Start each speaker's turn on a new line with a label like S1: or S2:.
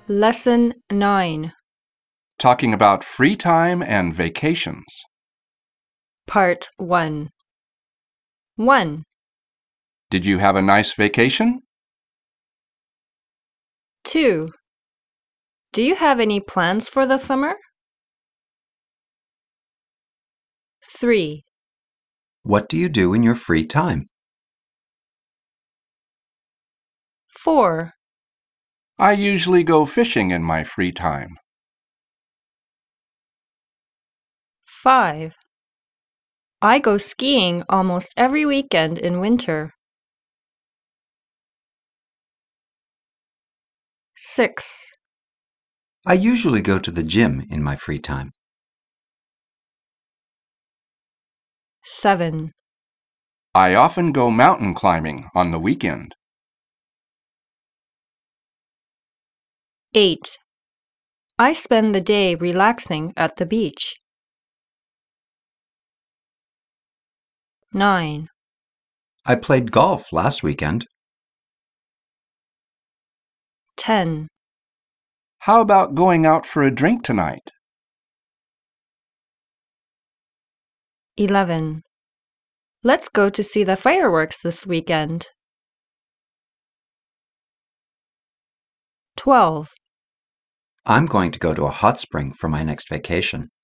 S1: Lesson 9,
S2: Talking about free time and vacations.
S1: Part 1. 1,
S2: Did you have a nice vacation?
S1: 2. Do you have any plans for the summer? 3,
S3: What do you do in your free time?
S1: 4,
S2: I usually go fishing in my free time.
S1: 5. I go skiing almost every weekend in winter. 6,
S3: I usually go to the gym in my free time.
S1: 7,
S2: I often go mountain climbing on the weekend.
S1: 8. I spend the day relaxing at the beach. 9,
S3: I played golf last weekend.
S1: 10.
S2: How about going out for a drink tonight?
S1: 11. Let's go to see the fireworks this weekend. 12.
S3: I'm going to go to a hot spring for my next vacation.